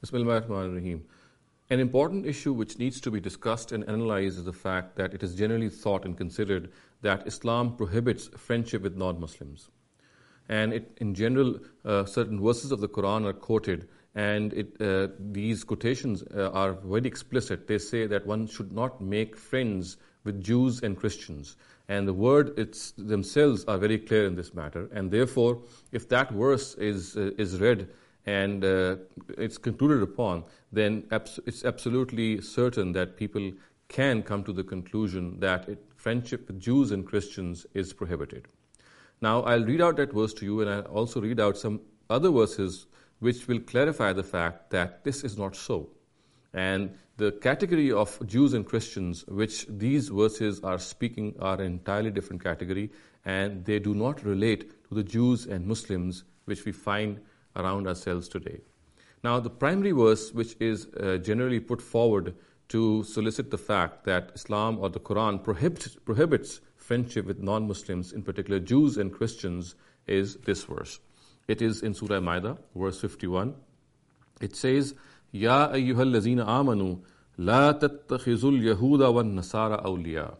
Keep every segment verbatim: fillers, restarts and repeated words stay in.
Bismillahirrahmanirrahim. An important issue which needs to be discussed and analyzed is the fact that it is generally thought and considered that Islam prohibits friendship with non-Muslims. And it, in general, uh, certain verses of the Quran are quoted, and it, uh, these quotations uh, are very explicit. They say that one should not make friends with Jews and Christians. And the word it's themselves are very clear in this matter. And therefore, if that verse is uh, is read and uh, it's concluded upon, then abs- it's absolutely certain that people can come to the conclusion that it, friendship with Jews and Christians is prohibited. Now, I'll read out that verse to you, and I'll also read out some other verses which will clarify the fact that this is not so. And the category of Jews and Christians which these verses are speaking are an entirely different category, and they do not relate to the Jews and Muslims which we find around ourselves today. Now, the primary verse which is uh, generally put forward to solicit the fact that Islam or the Quran prohibits, prohibits friendship with non-Muslims, in particular Jews and Christians, is this verse. It is in Surah Ma'idah, verse fifty-one. It says, Ya ayyuhal lazina amanu, la tattakhizul yahuda wan nasara awliya.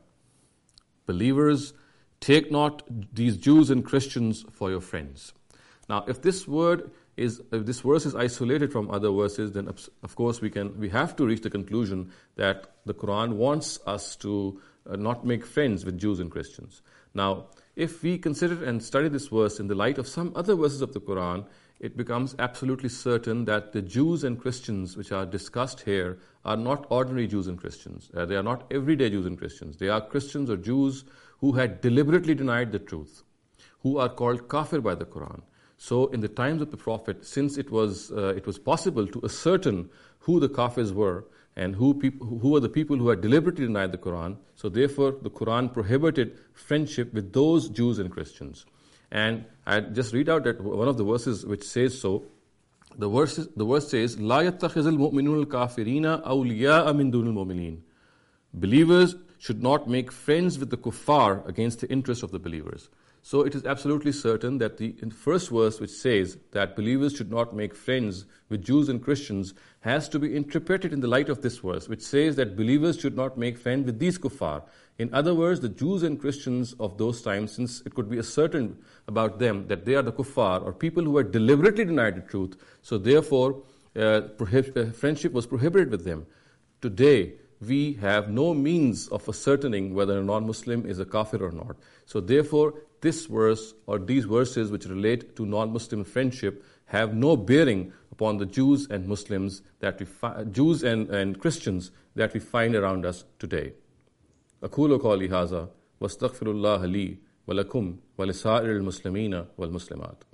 Believers, take not these Jews and Christians for your friends. Now, if this word is, if this verse is isolated from other verses, then of course we can, we have to reach the conclusion that the Quran wants us to uh, not make friends with Jews and Christians. Now, if we consider and study this verse in the light of some other verses of the Quran, it becomes absolutely certain that the Jews and Christians which are discussed here are not ordinary Jews and Christians. Uh, they are not everyday Jews and Christians. They are Christians or Jews who had deliberately denied the truth, who are called kafir by the Quran. So in the times of the Prophet, since it was uh, it was possible to ascertain who the kafirs were and who peop- who were the people who had deliberately denied the Quran, so therefore the Quran prohibited friendship with those Jews and Christians. And I just read out that one of the verses which says so. The verse the verse says, "La yattakhizul mu'minuna al-kafirina awliya'a min dunil mu'minin." Believers should not make friends with the kuffar against the interest of the believers. So it is absolutely certain that the first verse which says that believers should not make friends with Jews and Christians has to be interpreted in the light of this verse, which says that believers should not make friends with these kuffar. In other words, the Jews and Christians of those times, since it could be ascertained about them that they are the kuffar or people who had deliberately denied the truth, so therefore uh, prohib- uh, friendship was prohibited with them. Today, we have no means of ascertaining whether a non-Muslim is a kafir or not. So therefore, this verse or these verses which relate to non-Muslim friendship have no bearing upon the Jews and Muslims that we fi- Jews and, and Christians that we find around us today. أقول قولي هذا واستغفر الله لي ولكم ولسائر المسلمين والمسلمات.